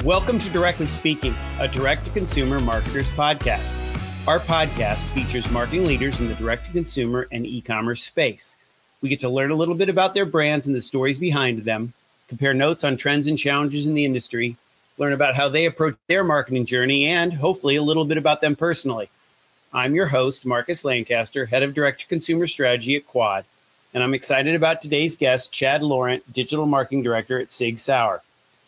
Welcome to Directly Speaking, a direct-to-consumer marketers podcast. Our podcast features marketing leaders in the direct-to-consumer and e-commerce space. We get to learn a little bit about their brands and the stories behind them, compare notes on trends and challenges in the industry, learn about how they approach their marketing journey, and hopefully a little bit about them personally. I'm your host, Marcus Lancaster, head of direct-to-consumer strategy at Quad, and I'm excited about today's guest, Chad Laurent, digital marketing director at Sig Sauer.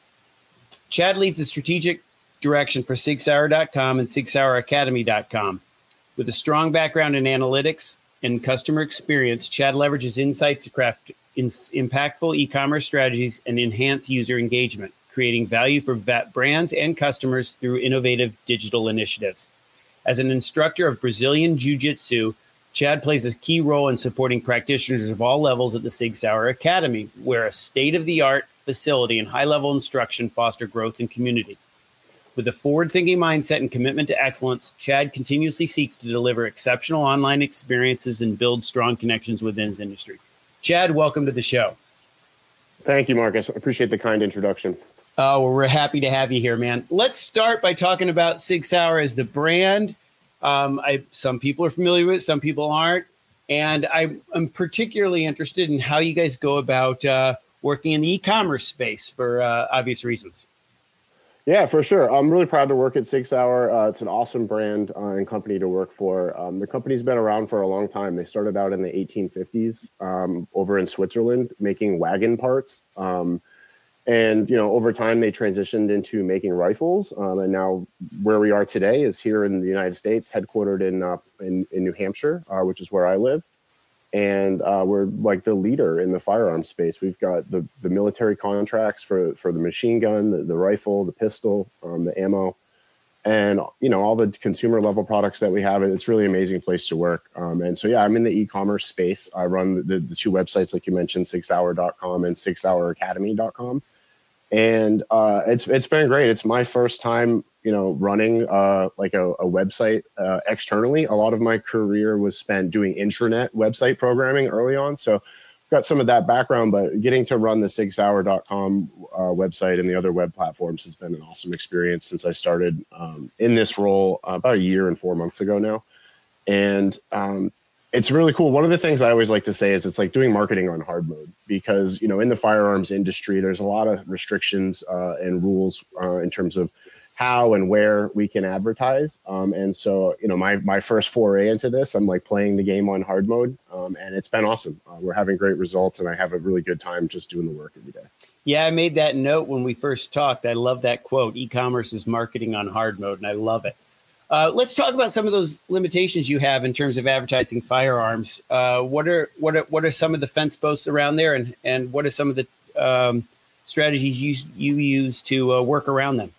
Chad leads the strategic direction for SigSauer.com and SigSauerAcademy.com. With a strong background in analytics and customer experience, Chad leverages insights to craft impactful e-commerce strategies and enhance user engagement, creating value for brands and customers through innovative digital initiatives. As an instructor of Brazilian Jiu-Jitsu, Chad plays a key role in supporting practitioners of all levels at the Sig Sauer Academy, where a state-of-the-art facility and high-level instruction foster growth and community. With a forward-thinking mindset and commitment to excellence, Chad continuously seeks to deliver exceptional online experiences and build strong connections within his industry. Chad, welcome to the show. Thank you, Marcus. I appreciate the kind introduction. Oh, well, we're happy to have you here, man. Let's start by talking about Sig Sauer as the brand. Some people are familiar with it, some people aren't. And I'm particularly interested in how you guys go about working in the e-commerce space for obvious reasons. Yeah, for sure. I'm really proud to work at Sig Sauer. It's an awesome brand and company to work for. The company's been around for a long time. They started out in the 1850s over in Switzerland making wagon parts. And, you know, over time, they transitioned into making rifles. And now where we are today is here in the United States, headquartered in New Hampshire, which is where I live. And we're like the leader in the firearm space. We've got the military contracts for the machine gun, the rifle, the pistol, the ammo, and, you know, all the consumer level products that we have. It's really an amazing place to work. And so, yeah, I'm in the e-commerce space. I run the two websites, like you mentioned, SigSauer.com and SigSauerAcademy.com. And it's been great. It's my first time, you know, running like a website externally. A lot of my career was spent doing intranet website programming early on. So got some of that background, but getting to run the SigSauer.com website and the other web platforms has been an awesome experience since I started in this role about a year and 4 months ago now. And it's really cool. One of the things I always like to say is it's like doing marketing on hard mode because, you know, in the firearms industry, there's a lot of restrictions and rules in terms of how and where we can advertise. And so, you know, my first foray into this, I'm like playing the game on hard mode and it's been awesome. We're having great results and I have a really good time just doing the work every day. Yeah, I made that note when we first talked. I love that quote. E-commerce is marketing on hard mode, and I love it. Let's talk about some of those limitations you have in terms of advertising firearms. What are some of the fence posts around there, and what are some of the strategies you use to work around them?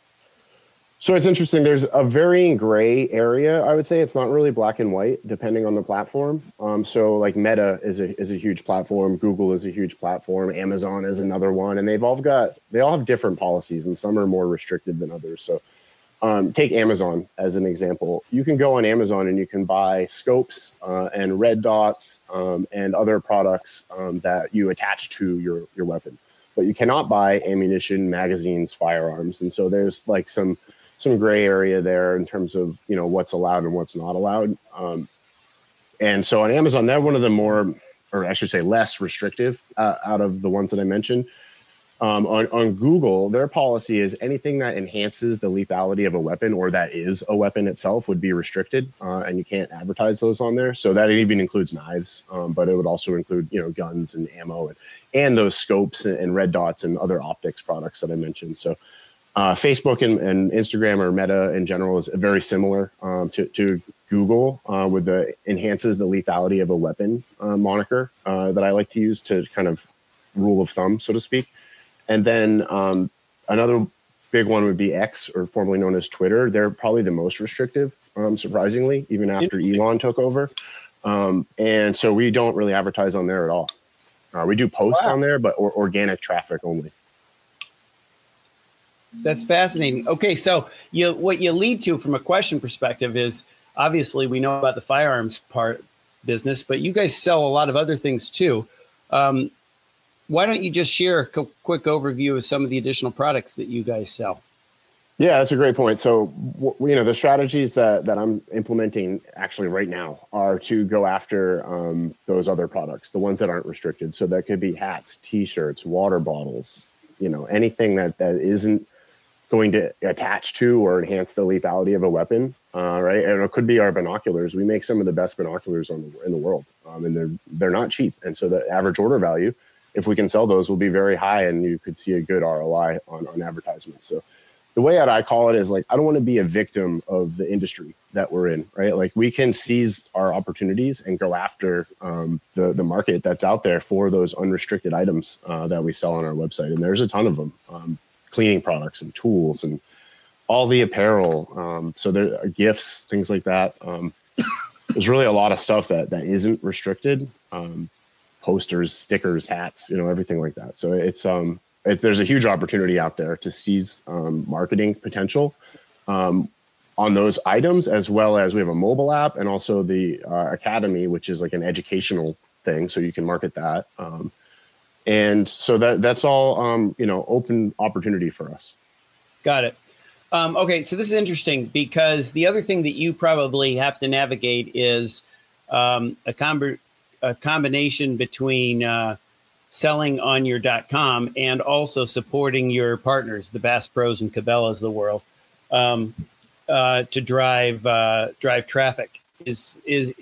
So it's interesting. There's a varying gray area. I would say it's not really black and white, depending on the platform. So like Meta is a huge platform. Google is a huge platform. Amazon is another one, and they all have different policies, and some are more restrictive than others. So. Take Amazon as an example. You can go on Amazon and you can buy scopes and red dots and other products that you attach to your weapon, but you cannot buy ammunition, magazines, firearms. And so there's like some gray area there in terms of, you know, what's allowed and what's not allowed. And so on Amazon, they're one of the more, or I should say less restrictive out of the ones that I mentioned. On Google, their policy is anything that enhances the lethality of a weapon or that is a weapon itself would be restricted, and you can't advertise those on there. So that even includes knives, but it would also include, you know, guns and ammo and those scopes and red dots and other optics products that I mentioned. So Facebook and Instagram or Meta in general is very similar to Google with the enhances the lethality of a weapon moniker that I like to use to kind of rule of thumb, so to speak. And then another big one would be X, or formerly known as Twitter. They're probably the most restrictive, surprisingly, even after Elon took over. And so we don't really advertise on there at all. We do post on there, but organic traffic only. That's fascinating. Okay, so what you lead to from a question perspective is, obviously, we know about the firearms part business, but you guys sell a lot of other things too. Why don't you just share a quick overview of some of the additional products that you guys sell? Yeah, that's a great point. So, the strategies that I'm implementing actually right now are to go after those other products, the ones that aren't restricted. So that could be hats, T-shirts, water bottles, anything that isn't going to attach to or enhance the lethality of a weapon, right? And it could be our binoculars. We make some of the best binoculars in the world, and they're not cheap. And so the average order value, if we can sell those, will be very high, and you could see a good ROI on advertisements. So the way that I call it is like, I don't want to be a victim of the industry that we're in, right? Like we can seize our opportunities and go after the market that's out there for those unrestricted items that we sell on our website. And there's a ton of them, cleaning products and tools and all the apparel. So there are gifts, things like that. There's really a lot of stuff that isn't restricted. Posters, stickers, hats, everything like that. So there's a huge opportunity out there to seize marketing potential on those items, as well as we have a mobile app and also the Academy, which is like an educational thing. So you can market that. And so that's all, open opportunity for us. Got it. Okay, so this is interesting because the other thing that you probably have to navigate is a combination between selling on your .com and also supporting your partners, the Bass Pros and Cabela's of the world, to drive traffic. Is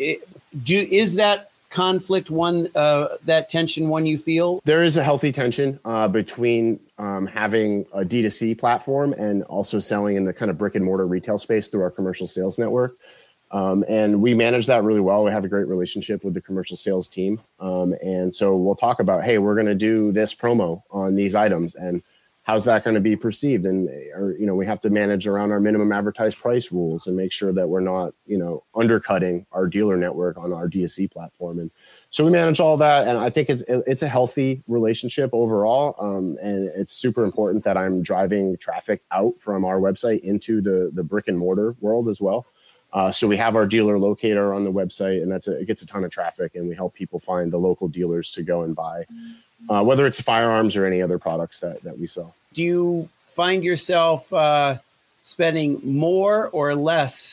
that conflict that tension one you feel? There is a healthy tension between having a D2C platform and also selling in the kind of brick and mortar retail space through our commercial sales network. And we manage that really well. We have a great relationship with the commercial sales team. And so we'll talk about, hey, we're going to do this promo on these items and how's that going to be perceived? And, we have to manage around our minimum advertised price rules and make sure that we're not, undercutting our dealer network on our D2C platform. And so we manage all that. And I think it's a healthy relationship overall. And it's super important that I'm driving traffic out from our website into the brick and mortar world as well. So we have our dealer locator on the website, and it gets a ton of traffic, and we help people find the local dealers to go and buy, whether it's firearms or any other products that we sell. Do you find yourself spending more or less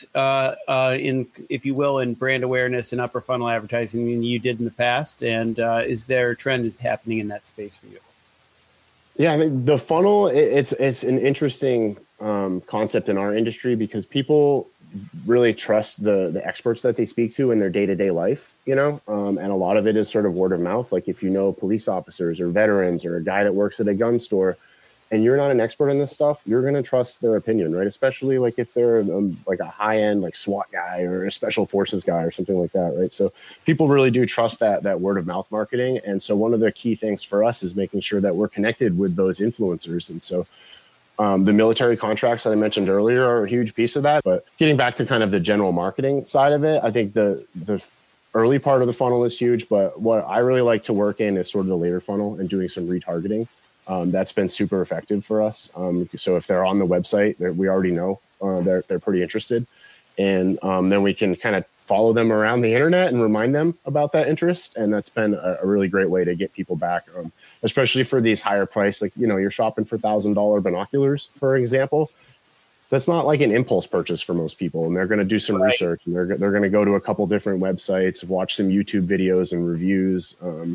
if you will, in brand awareness and upper funnel advertising than you did in the past? And is there a trend that's happening in that space for you? Yeah, I mean, the funnel, it's an interesting concept in our industry because people really trust the experts that they speak to in their day-to-day life, and a lot of it is sort of word of mouth. Like if you know police officers or veterans or a guy that works at a gun store and you're not an expert in this stuff, you're going to trust their opinion, right? Especially like if they're like a high-end like SWAT guy or a special forces guy or something like that, right? So people really do trust that word of mouth marketing. And so one of the key things for us is making sure that we're connected with those influencers. And so the military contracts that I mentioned earlier are a huge piece of that. But getting back to kind of the general marketing side of it, I think the early part of the funnel is huge. But what I really like to work in is sort of the later funnel and doing some retargeting. That's been super effective for us. So if they're on the website, we already know they're pretty interested. And then we can kind of follow them around the internet and remind them about that interest. And that's been a really great way to get people back, especially for these higher price, like, you're shopping for $1,000 binoculars, for example. That's not like an impulse purchase for most people. And they're going to do some research and they're going to go to a couple different websites, watch some YouTube videos and reviews.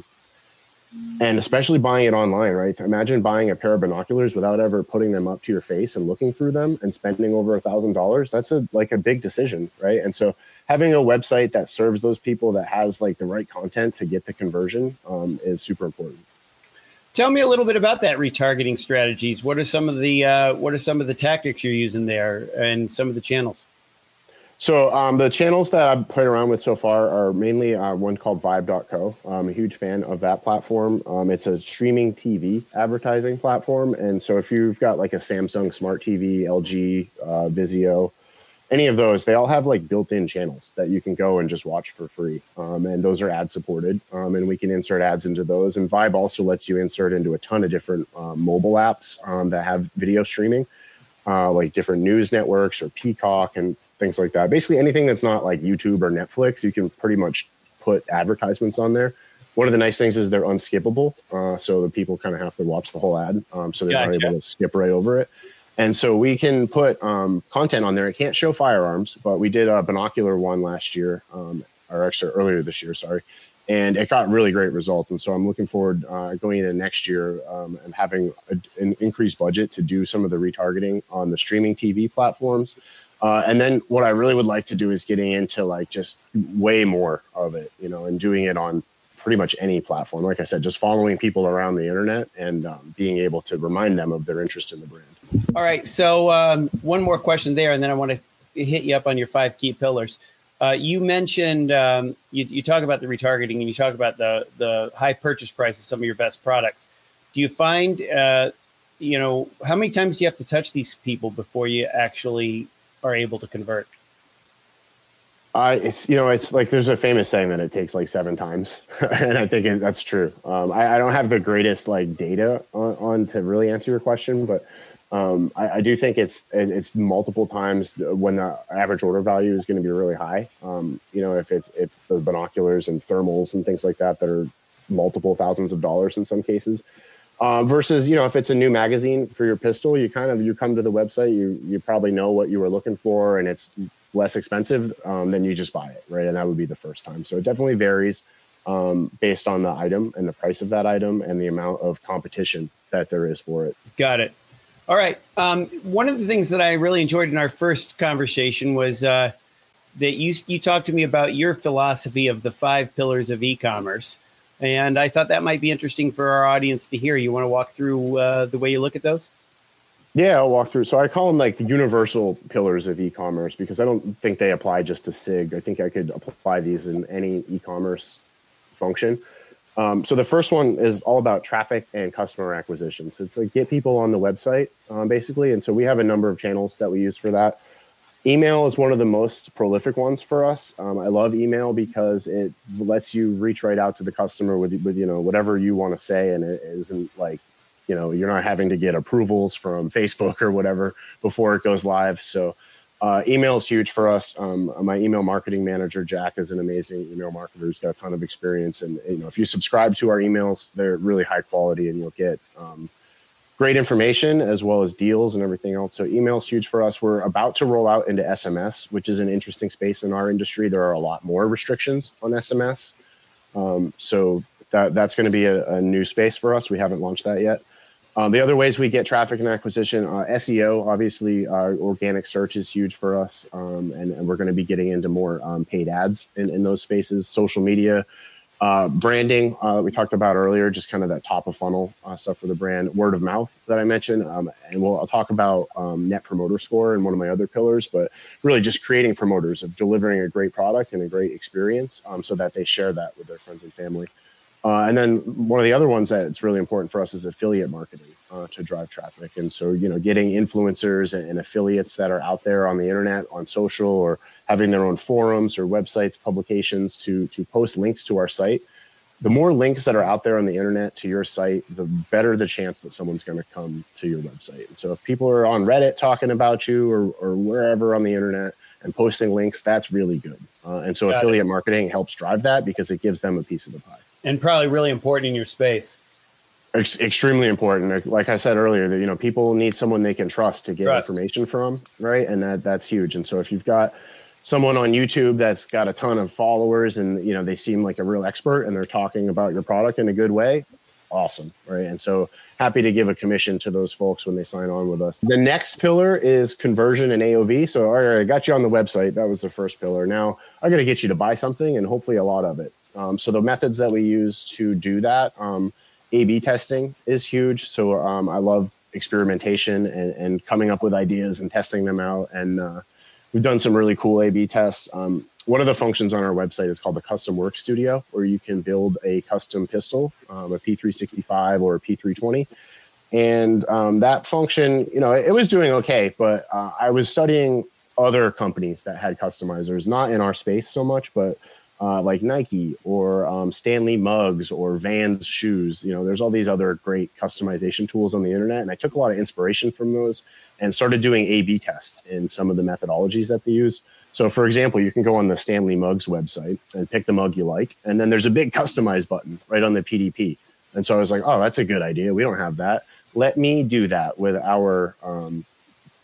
And especially buying it online, right? Imagine buying a pair of binoculars without ever putting them up to your face and looking through them and spending over $1,000. That's a big decision, right? And so having a website that serves those people, that has like the right content to get the conversion, is super important. Tell me a little bit about that retargeting strategies. What are some of the tactics you're using there and some of the channels? So the channels that I've played around with so far are mainly one called Vibe.co. I'm a huge fan of that platform. It's a streaming TV advertising platform. And so if you've got like a Samsung Smart TV, LG, Vizio, any of those, they all have like built-in channels that you can go and just watch for free. And those are ad supported. And we can insert ads into those. And Vibe also lets you insert into a ton of different mobile apps that have video streaming, like different news networks or Peacock and things like that. Basically anything that's not like YouTube or Netflix, you can pretty much put advertisements on there. One of the nice things is they're unskippable. So the people kind of have to watch the whole ad. So they're not able to skip right over it. And so we can put content on there. It can't show firearms, but we did a binocular one last year, or actually earlier this year, sorry. And it got really great results. And so I'm looking forward going into next year and having an increased budget to do some of the retargeting on the streaming TV platforms. And then what I really would like to do is getting into like just way more of it, and doing it on pretty much any platform. Like I said, just following people around the internet and being able to remind them of their interest in the brand. All right. So one more question there, and then I want to hit you up on your 5 key pillars. You mentioned you talk about the retargeting, and you talk about the high purchase price of some of your best products. Do you find, how many times do you have to touch these people before you actually are able to convert? It's like there's a famous saying that it takes like 7 times, and I think that's true. I don't have the greatest like data on to really answer your question, but I do think it's multiple times when the average order value is going to be really high. If the binoculars and thermals and things like that are multiple thousands of dollars in some cases, versus if it's a new magazine for your pistol, you come to the website, you probably know what you were looking for, and it's less expensive, then you just buy it, right? And that would be the first time. So it definitely varies based on the item and the price of that item and the amount of competition that there is for it. Got it. All right. One of the things that I really enjoyed in our first conversation was that you talked to me about your philosophy of the 5 pillars of e-commerce. And I thought that might be interesting for our audience to hear. You want to walk through the way you look at those? Yeah, I'll walk through. So I call them like the universal pillars of e-commerce because I don't think they apply just to SIG. I think I could apply these in any e-commerce function. So the first one is all about traffic and customer acquisition. So it's like get people on the website, basically. And so we have a number of channels that we use for that. Email is one of the most prolific ones for us. I love email because it lets you reach right out to the customer with whatever you want to say, and it isn't like you're not having to get approvals from Facebook or whatever before it goes live. So email is huge for us. My email marketing manager, Jack, is an amazing email marketer who's got a ton of experience. And if you subscribe to our emails, they're really high quality, and you'll get great information as well as deals and everything else. So email is huge for us. We're about to roll out into SMS, which is an interesting space in our industry. There are a lot more restrictions on SMS. So that's going to be a new space for us. We haven't launched that yet. The other ways we get traffic and acquisition, SEO, obviously, organic search is huge for us. And we're going to be getting into more paid ads in those spaces. Social media, branding, we talked about earlier, just kind of that top of funnel stuff for the brand. Word of mouth that I mentioned. And I'll talk about net promoter score in one of my other pillars, but really just creating promoters of delivering a great product and a great experience so that they share that with their friends and family. And then one of the other ones that's really important for us is affiliate marketing to drive traffic. And so, getting influencers and affiliates that are out there on the internet, on social, or having their own forums or websites, publications to post links to our site. The more links that are out there on the internet to your site, the better the chance that someone's going to come to your website. And so if people are on Reddit talking about you or wherever on the internet and posting links, that's really good. And so affiliate marketing helps drive that because it gives them a piece of the pie. And probably really important in your space. Extremely important. Like I said earlier, that people need someone they can trust to get information from, right? And that's huge. And so if you've got someone on YouTube that's got a ton of followers and they seem like a real expert and they're talking about your product in a good way, awesome, right? And so happy to give a commission to those folks when they sign on with us. The next pillar is conversion and AOV. So all right, I got you on the website. That was the first pillar. Now I got to get you to buy something, and hopefully a lot of it. So the methods that we use to do that, A/B testing is huge. So I love experimentation and coming up with ideas and testing them out. And we've done some really cool A/B tests. One of the functions on our website is called the Custom Work Studio, where you can build a custom pistol, a P365 or a P320. And that function, it was doing okay, but I was studying other companies that had customizers, not in our space so much, but like Nike or Stanley mugs or Vans shoes. There's all these other great customization tools on the internet. And I took a lot of inspiration from those and started doing A/B tests in some of the methodologies that they use. So for example, you can go on the Stanley Mugs website and pick the mug you like. And then there's a big customize button right on the PDP. And so I was like, oh, that's a good idea. We don't have that. Let me do that with our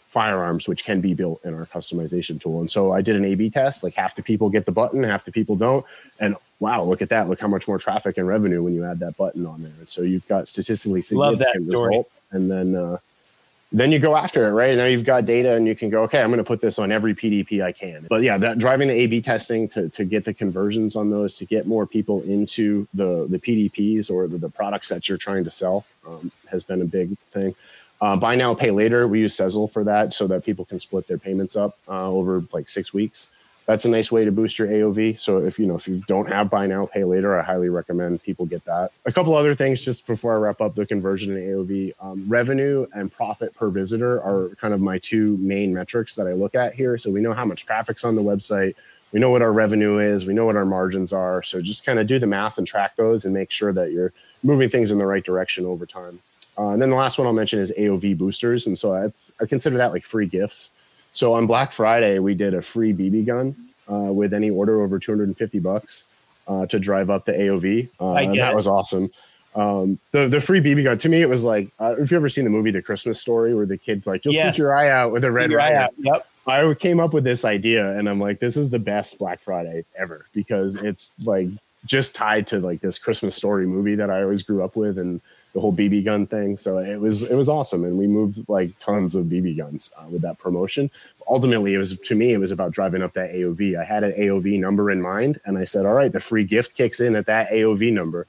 firearms, which can be built in our customization tool. And so I did an A/B test, like half the people get the button, half the people don't. And wow, look at that. Look how much more traffic and revenue when you add that button on there. And so you've got statistically significant results. And then you go after it, right? And now you've got data and you can go, okay, I'm going to put this on every PDP I can. But yeah, that driving the A/B testing to get the conversions on those, to get more people into the PDPs or the products that you're trying to sell has been a big thing. Buy now, pay later. We use Sezzle for that so that people can split their payments up over like 6 weeks. That's a nice way to boost your AOV. So if you don't have buy now, pay later, I highly recommend people get that. A couple other things just before I wrap up the conversion and AOV. Revenue and profit per visitor are kind of my two main metrics that I look at here. So we know how much traffic's on the website. We know what our revenue is. We know what our margins are. So just kind of do the math and track those and make sure that you're moving things in the right direction over time. And then the last one I'll mention is AOV boosters. And so I consider that like free gifts. So on Black Friday, we did a free BB gun with any order over $250 to drive up the AOV. That was awesome. The free BB gun, to me, it was like, if you ever seen the movie The Christmas Story, where the kid's like, you'll shoot your eye out with a red rider. Yep. I came up with this idea and I'm like, this is the best Black Friday ever, because it's like just tied to like this Christmas Story movie that I always grew up with, and the whole BB gun thing. So it was awesome. And we moved like tons of BB guns with that promotion. Ultimately, it was about driving up that AOV. I had an AOV number in mind, and I said, all right, the free gift kicks in at that AOV number.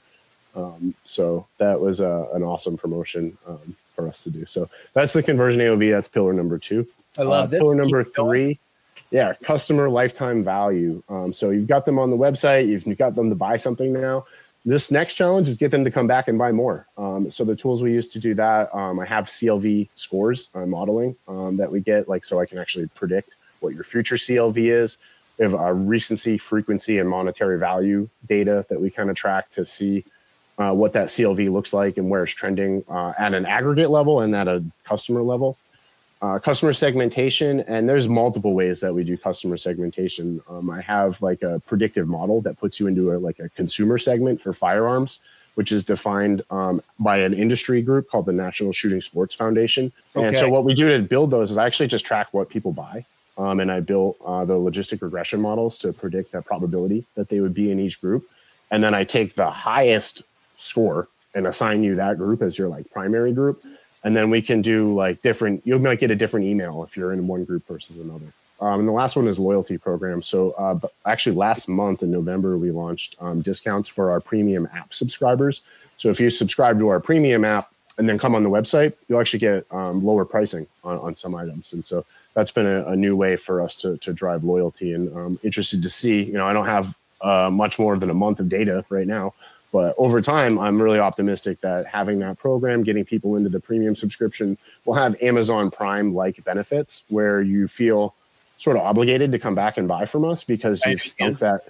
So that was an awesome promotion for us to do. So that's the conversion AOV. That's pillar number 2. I love this. Pillar number 3. Yeah. Customer lifetime value. So you've got them on the website. You've got them to buy something now. This next challenge is get them to come back and buy more. So the tools we use to do that, I have CLV scores modeling that we get, like, so I can actually predict what your future CLV is. We have recency, frequency, and monetary value data that we kind of track to see what that CLV looks like and where it's trending at an aggregate level and at a customer level. Customer segmentation, and there's multiple ways that we do customer segmentation. I have like a predictive model that puts you into a consumer segment for firearms, which is defined by an industry group called the National Shooting Sports Foundation. Okay. And so what we do to build those is I actually just track what people buy. And I built the logistic regression models to predict that probability that they would be in each group. And then I take the highest score and assign you that group as your like primary group. And then we can do like different, you might get a different email if you're in one group versus another. And the last one is loyalty program. So actually last month in November, we launched discounts for our premium app subscribers. So if you subscribe to our premium app and then come on the website, you'll actually get lower pricing on some items. And so that's been a new way for us to drive loyalty, and I'm interested to see, I don't have much more than a month of data right now, but over time, I'm really optimistic that having that program, getting people into the premium subscription, will have Amazon Prime-like benefits where you feel sort of obligated to come back and buy from us because you've sunk that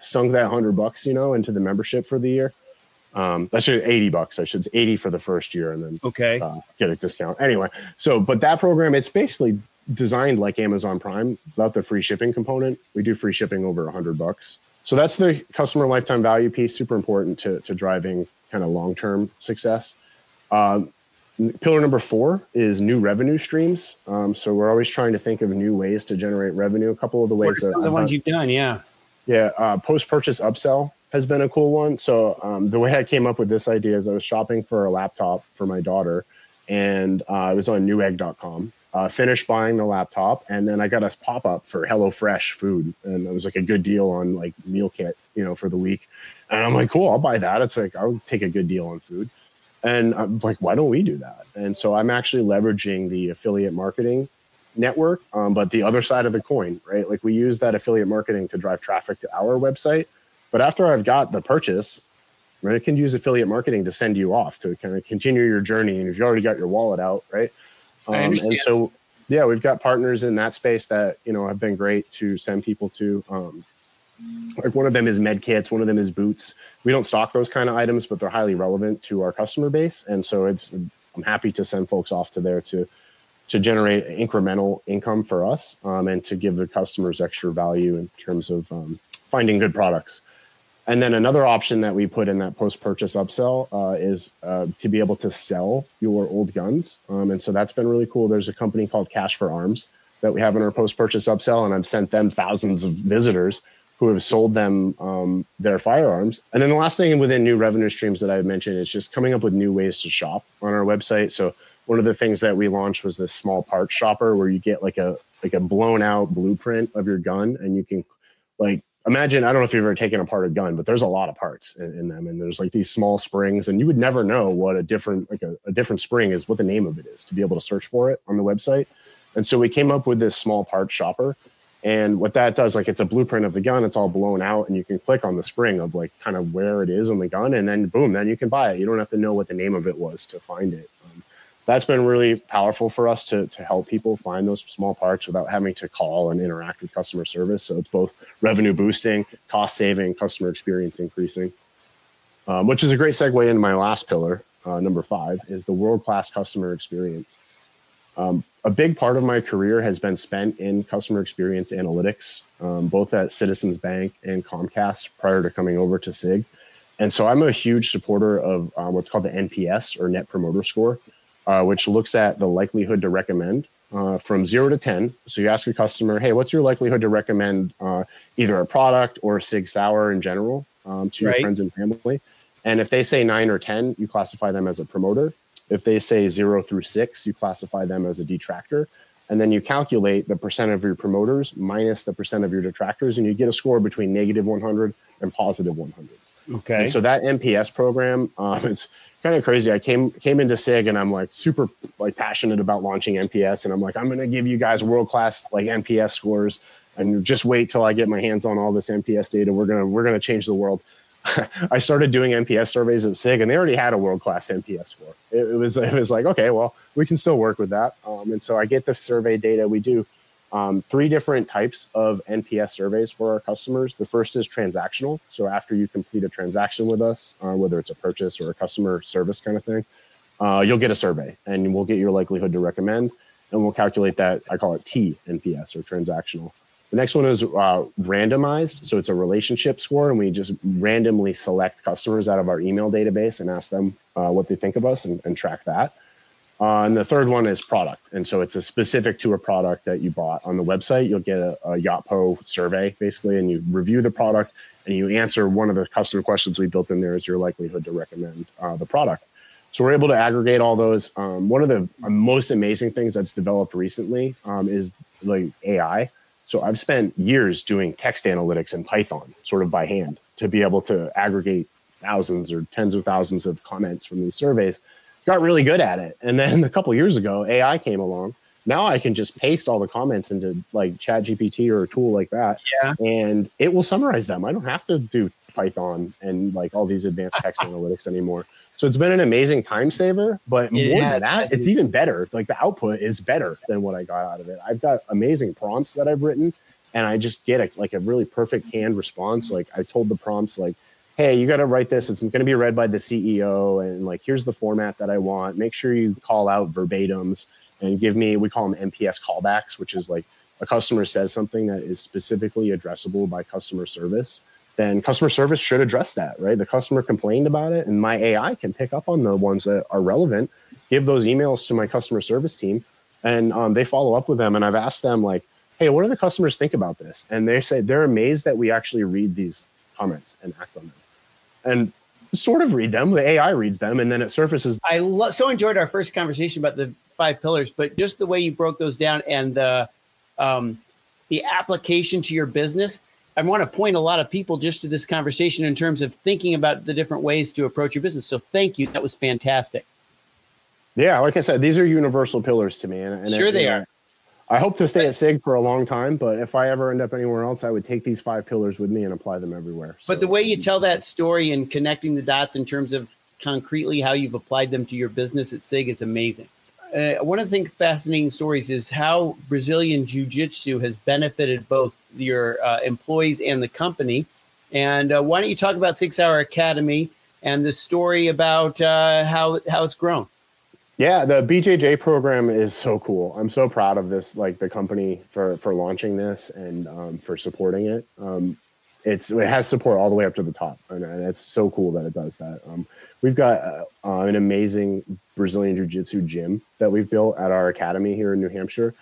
$100, into the membership for the year. That's $80. I should say 80 for the first year, and then get a discount. Anyway, but that program, it's basically designed like Amazon Prime without the free shipping component. We do free shipping over $100. So that's the customer lifetime value piece, super important to driving kind of long-term success. Pillar number 4 is new revenue streams. So we're always trying to think of new ways to generate revenue. A couple of the ways that the ones you've done, yeah. Post-purchase upsell has been a cool one. So the way I came up with this idea is I was shopping for a laptop for my daughter, and I was on Newegg.com. Finished buying the laptop, and then I got a pop-up for HelloFresh food, and it was like a good deal on like meal kit, for the week. And I'm like, cool, I'll buy that. It's like, I'll take a good deal on food. And I'm like, why don't we do that? And so I'm actually leveraging the affiliate marketing network, but the other side of the coin, right? Like we use that affiliate marketing to drive traffic to our website. But after I've got the purchase, right, I can use affiliate marketing to send you off to kind of continue your journey. And if you already got your wallet out, right? And so, yeah, we've got partners in that space that, have been great to send people to. Like one of them is med kits, one of them is boots. We don't stock those kind of items, but they're highly relevant to our customer base. And so I'm happy to send folks off to there to generate incremental income for us and to give the customers extra value in terms of finding good products. And then another option that we put in that post-purchase upsell is to be able to sell your old guns. And so that's been really cool. There's a company called Cash for Arms that we have in our post-purchase upsell, and I've sent them thousands of visitors who have sold them their firearms. And then the last thing within new revenue streams that I mentioned is just coming up with new ways to shop on our website. So one of the things that we launched was this small parts shopper where you get like a blown out blueprint of your gun, and you can like imagine, I don't know if you've ever taken apart a gun, but there's a lot of parts in them, and there's like these small springs, and you would never know what a different spring is, what the name of it is, to be able to search for it on the website. And so we came up with this small parts shopper. And what that does, like, it's a blueprint of the gun. It's all blown out, and you can click on the spring of like kind of where it is on the gun, and then boom, then you can buy it. You don't have to know what the name of it was to find it. That's been really powerful for us to help people find those small parts without having to call and interact with customer service. So it's both revenue boosting, cost saving, customer experience increasing, which is a great segue into my last pillar. Number 5 is the world-class customer experience. A big part of my career has been spent in customer experience analytics, both at Citizens Bank and Comcast prior to coming over to SIG. And so I'm a huge supporter of what's called the NPS, or Net Promoter Score, which looks at the likelihood to recommend from 0 to 10. So you ask a customer, hey, what's your likelihood to recommend either a product or Sig Sauer in general to your friends and family? And if they say 9 or 10, you classify them as a promoter. If they say 0 through 6, you classify them as a detractor. And then you calculate the percent of your promoters minus the percent of your detractors, and you get a score between negative 100 and positive 100. Okay. And so that NPS program, it's kind of crazy. I came into SIG, and I'm like super like passionate about launching NPS, and I'm like, I'm going to give you guys world-class like NPS scores, and just wait till I get my hands on all this NPS data. We're going to change the world. I started doing NPS surveys at SIG, and they already had a world-class NPS score. It was like, okay, well, we can still work with that. And so I get the survey data. We do 3 different types of NPS surveys for our customers. The first is transactional. So after you complete a transaction with us, whether it's a purchase or a customer service kind of thing, you'll get a survey, and we'll get your likelihood to recommend, and we'll calculate that. I call it T NPS, or transactional. The next one is randomized. So it's a relationship score, and we just randomly select customers out of our email database and ask them what they think of us and track that. And the third one is product. And so it's a specific to a product that you bought on the website. You'll get a Yotpo survey, basically, and you review the product, and you answer one of the customer questions we built in there is your likelihood to recommend the product. So we're able to aggregate all those. One of the most amazing things that's developed recently is like AI. So I've spent years doing text analytics in Python, sort of by hand, to be able to aggregate thousands or tens of thousands of comments from these surveys. Got really good at it. And then a couple of years ago, AI came along. Now I can just paste all the comments into like ChatGPT or a tool like that, and it will summarize them. I don't have to do Python and like all these advanced text analytics anymore. So it's been an amazing time saver, but more than that, it's even better. Like the output is better than what I got out of it. I've got amazing prompts that I've written, and I just get a really perfect canned response. Like I told the prompts, like, hey, you got to write this. It's going to be read by the CEO, and like, here's the format that I want. Make sure you call out verbatims and give me, we call them NPS callbacks, which is like a customer says something that is specifically addressable by customer service. Then customer service should address that, right? The customer complained about it, and my AI can pick up on the ones that are relevant, give those emails to my customer service team, and they follow up with them. And I've asked them, like, hey, what do the customers think about this? And they say they're amazed that we actually read these comments and act on them. And sort of read them, the AI reads them, and then it surfaces. I so enjoyed our first conversation about the 5 pillars, but just the way you broke those down and the application to your business. I want to point a lot of people just to this conversation in terms of thinking about the different ways to approach your business. So thank you. That was fantastic. Yeah, like I said, these are universal pillars to me. And sure they are. I hope to stay at SIG for a long time, but if I ever end up anywhere else, I would take these 5 pillars with me and apply them everywhere. So, but the way you tell that story and connecting the dots in terms of concretely how you've applied them to your business at SIG is amazing. One of the fascinating stories is how Brazilian Jiu-Jitsu has benefited both your employees and the company. And why don't you talk about Sig Sauer Academy and the story about how it's grown? Yeah, the BJJ program is so cool. I'm so proud of this, like the company for launching this and for supporting it. It has support all the way up to the top, and it's so cool that it does that. We've got an amazing Brazilian Jiu-Jitsu gym that we've built at our academy here in New Hampshire.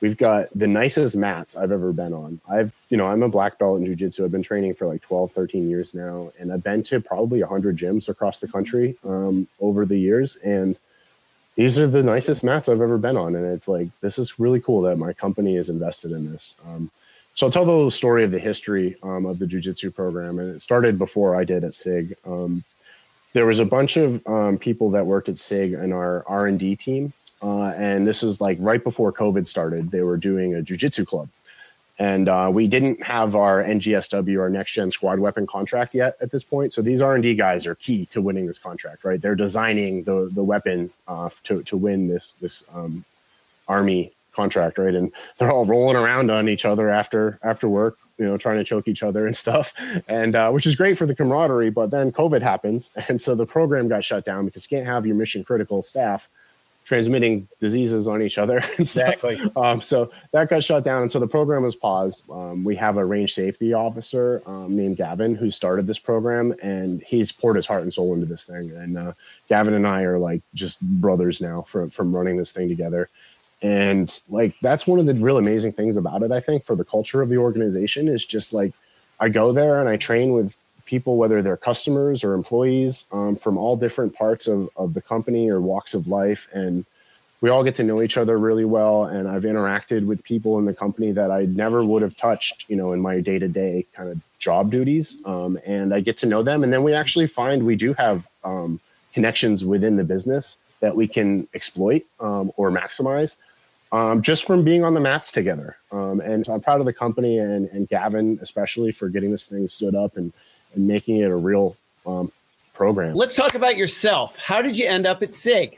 We've got the nicest mats I've ever been on. I'm a black belt in jiu-jitsu. I've been training for like 12, 13 years now. And I've been to probably 100 gyms across the country over the years. And these are the nicest mats I've ever been on. And it's like, this is really cool that my company is invested in this. So I'll tell the little story of the history of the jiu-jitsu program. And it started before I did at SIG. There was a bunch of people that worked at SIG in our R&D team. And this is like right before COVID started. They were doing a jiu-jitsu club. And we didn't have our NGSW, our next gen squad weapon contract yet at this point. So these R&D guys are key to winning this contract, right? They're designing the weapon to win this Army contract, right? And they're all rolling around on each other after work, trying to choke each other and stuff. And which is great for the camaraderie. But then COVID happens. And so the program got shut down because you can't have your mission critical staff transmitting diseases on each other. Exactly. So that got shut down. And so the program was paused. We have a range safety officer named Gavin who started this program, and he's poured his heart and soul into this thing. And Gavin and I are like just brothers now from running this thing together. And like, that's one of the real amazing things about it, I think, for the culture of the organization is just like, I go there and I train with people, whether they're customers or employees from all different parts of the company or walks of life. And we all get to know each other really well. And I've interacted with people in the company that I never would have touched, in my day-to-day kind of job duties. And I get to know them. And then we actually find we do have connections within the business that we can exploit or maximize just from being on the mats together. And so I'm proud of the company and Gavin, especially, for getting this thing stood up and making it a real program. Let's talk about yourself. How did you end up at SIG?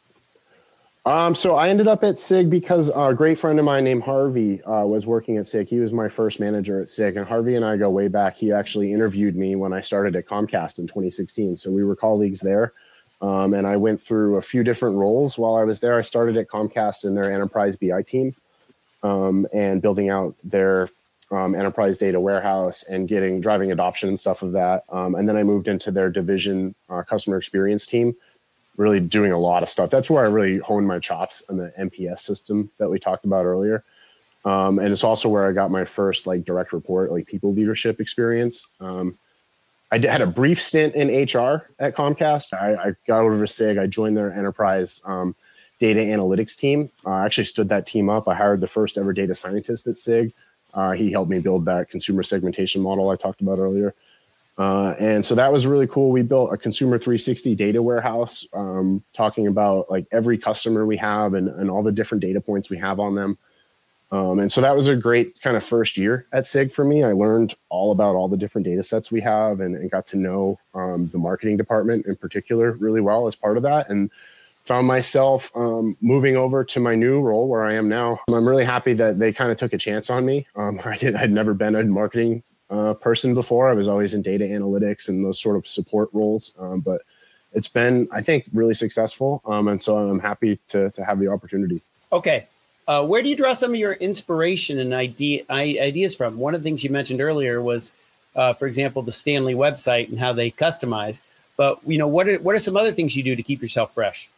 So I ended up at SIG because a great friend of mine named Harvey was working at SIG. He was my first manager at SIG, and Harvey and I go way back. He actually interviewed me when I started at Comcast in 2016. So we were colleagues there. And I went through a few different roles while I was there. I started at Comcast in their enterprise BI team and building out their enterprise data warehouse and driving adoption and stuff of that. And then I moved into their division customer experience team, really doing a lot of stuff. That's where I really honed my chops on the MPS system that we talked about earlier. And it's also where I got my first direct report, people leadership experience. I had a brief stint in HR at Comcast. I got over to SIG. I joined their enterprise data analytics team. I actually stood that team up. I hired the first ever data scientist at SIG. He helped me build that consumer segmentation model I talked about earlier. And so that was really cool. We built a consumer 360 data warehouse, talking about every customer we have and all the different data points we have on them. And so that was a great kind of first year at SIG for me. I learned all about all the different data sets we have and got to know the marketing department in particular really well as part of that, and found myself moving over to my new role where I am now. I'm really happy that they kind of took a chance on me. I'd never been a marketing person before. I was always in data analytics and those sort of support roles. But it's been, I think, really successful. And so I'm happy to have the opportunity. Okay. Where do you draw some of your inspiration and ideas from? One of the things you mentioned earlier was, for example, the Stanley website and how they customize. But what are some other things you do to keep yourself fresh?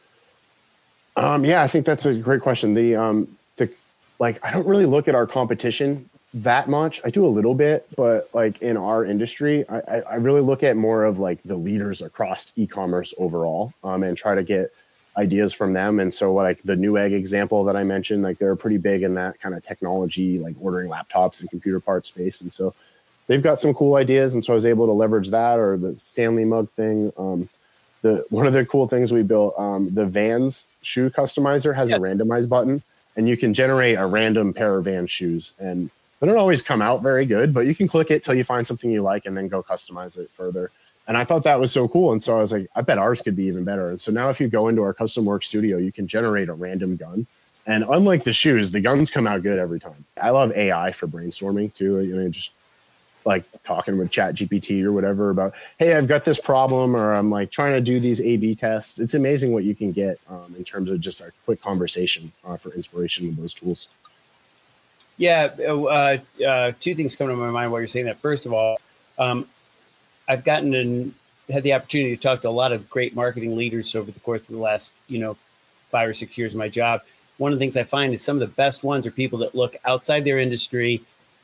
Yeah, I think that's a great question. I don't really look at our competition that much. I do a little bit, but in our industry, I really look at more of the leaders across e-commerce overall, and try to get ideas from them. And so the Newegg example that I mentioned, they're pretty big in that kind of technology, ordering laptops and computer parts space. And so they've got some cool ideas. And so I was able to leverage that, or the Stanley mug thing. One of the cool things we built, the Vans shoe customizer has a randomize button, and you can generate a random pair of Vans shoes. And they don't always come out very good, but you can click it till you find something you like and then go customize it further. And I thought that was so cool. And so I was like, I bet ours could be even better. And so now if you go into our custom work studio, you can generate a random gun. And unlike the shoes, the guns come out good every time. I love AI for brainstorming too. Just talking with ChatGPT or whatever about, hey, I've got this problem, or I'm trying to do these A/B tests. It's amazing what you can get in terms of just a quick conversation for inspiration with those tools. Yeah. Two things come to my mind while you're saying that. First of all, I've had the opportunity to talk to a lot of great marketing leaders over the course of the last, 5 or 6 years of my job. one of the things I find is some of the best ones are people that look outside their industry,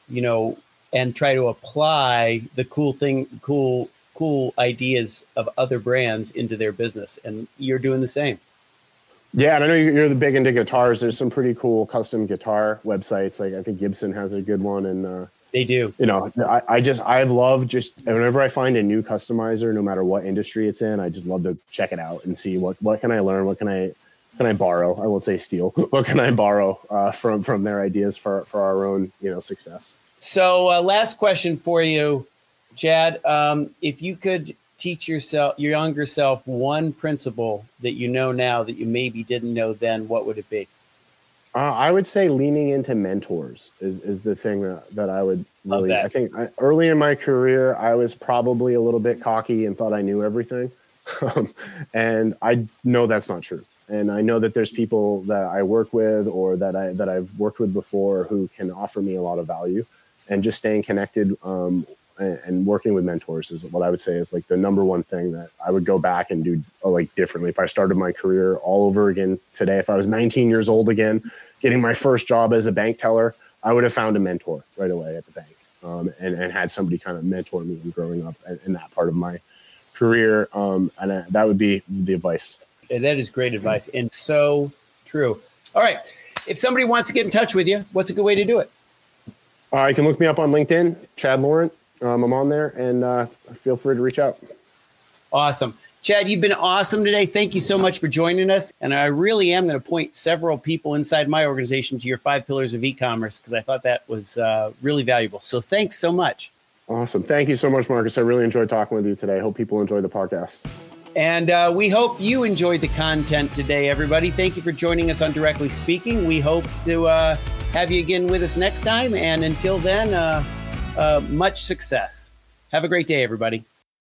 and try to apply the cool ideas of other brands into their business. And you're doing the same. Yeah, and I know you're the big into guitars. There's some pretty cool custom guitar websites. Like I think Gibson has a good one, and they do. I love just whenever I find a new customizer, no matter what industry it's in, I just love to check it out and see what can I learn, what can I borrow. I won't say steal. What can I borrow from their ideas for our own success. So last question for you, Chad. If you could teach your younger self one principle that you know now that you maybe didn't know then, what would it be? I would say leaning into mentors is the thing that I would really, I think early in my career, I was probably a little bit cocky and thought I knew everything. And I know that's not true. And I know that there's people that I work with or that I've worked with before who can offer me a lot of value, and just staying connected and working with mentors is what I would say is like the number one thing that I would go back and do like differently. If I started my career all over again today, if I was 19 years old again, getting my first job as a bank teller, I would have found a mentor right away at the bank, and had somebody kind of mentor me in growing up in that part of my career. And that would be the advice. That is great advice and so true. All right. If somebody wants to get in touch with you, what's a good way to do it? You can look me up on LinkedIn, Chad Laurent. I'm on there, and feel free to reach out. Awesome. Chad, you've been awesome today. Thank you so much for joining us. And I really am going to point several people inside my organization to your 5 pillars of e-commerce, because I thought that was really valuable. So thanks so much. Awesome. Thank you so much, Marcus. I really enjoyed talking with you today. I hope people enjoy the podcast. And we hope you enjoyed the content today, everybody. Thank you for joining us on Directly Speaking. We hope to have you again with us next time. And until then, much success. Have a great day, everybody.